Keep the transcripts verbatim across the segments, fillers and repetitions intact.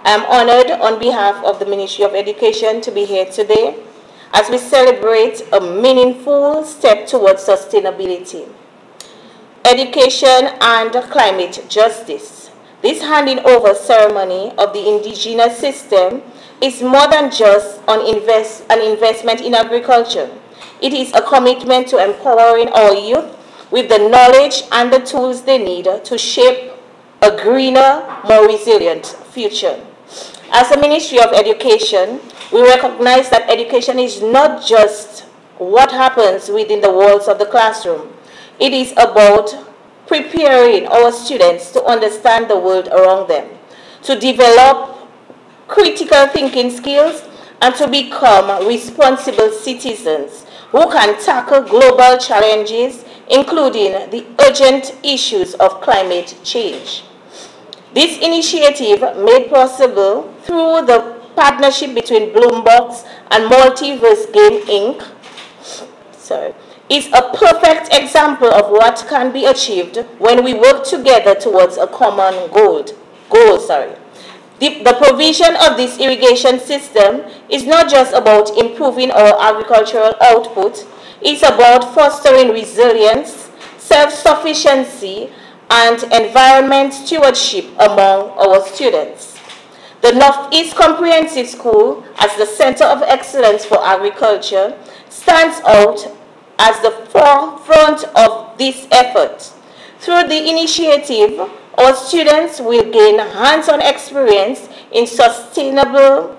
I am honored on behalf of the Ministry of Education to be here today as we celebrate a meaningful step towards sustainability, education and climate justice. This handing over ceremony of the indigenous system is more than just an, invest, an investment in agriculture. It is a commitment to empowering our youth with the knowledge and the tools they need to shape a greener, more resilient future. As a Ministry of Education, we recognize that education is not just what happens within the walls of the classroom. It is about preparing our students to understand the world around them, to develop critical thinking skills, and to become responsible citizens who can tackle global challenges, including the urgent issues of climate change. This initiative, made possible through the partnership between Bloombox and Multiverse Game Incorporated, sorry, is a perfect example of what can be achieved when we work together towards a common goal. goal sorry. The, the provision of this irrigation system is not just about improving our agricultural output, it's about fostering resilience, self-sufficiency, and environment stewardship among our students. The Northeast Comprehensive School, as the Center of Excellence for Agriculture, stands out as the forefront of this effort. Through the initiative, our students will gain hands-on experience in sustainable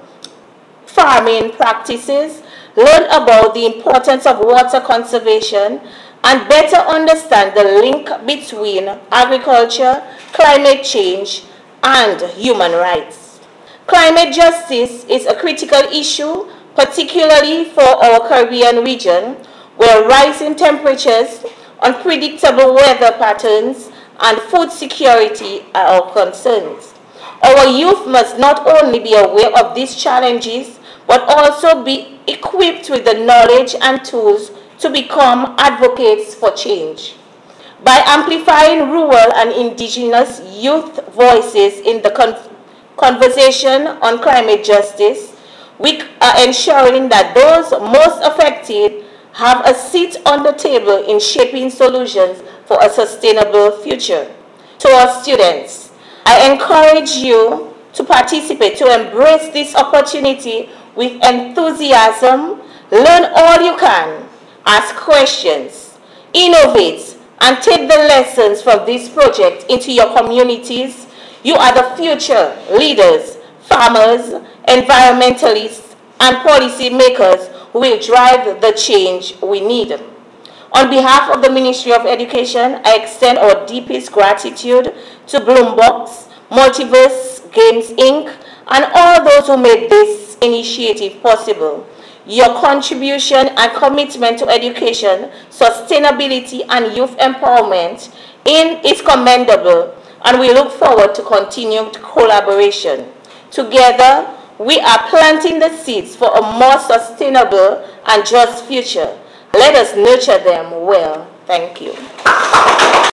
farming practices, learn about the importance of water conservation, and better understand the link between agriculture, climate change, and human rights. Climate justice is a critical issue, particularly for our Caribbean region, where rising temperatures, unpredictable weather patterns, and food security are our concerns. Our youth must not only be aware of these challenges, but also be equipped with the knowledge and tools to become advocates for change. By amplifying rural and indigenous youth voices in the con conversation on climate justice, we are ensuring that those most affected have a seat on the table in shaping solutions for a sustainable future. To our students, I encourage you to participate, to embrace this opportunity with enthusiasm, learn all you can, ask questions, innovate, and take the lessons from this project into your communities. You are the future leaders, farmers, environmentalists, and policy makers who will drive the change we need. On behalf of the Ministry of Education, I extend our deepest gratitude to Bloombox, Multiverse Games Incorporated, and all those who made this initiative possible. Your contribution and commitment to education, sustainability, and youth empowerment in, is commendable, and we look forward to continued collaboration. Together, we are planting the seeds for a more sustainable and just future. Let us nurture them well. Thank you.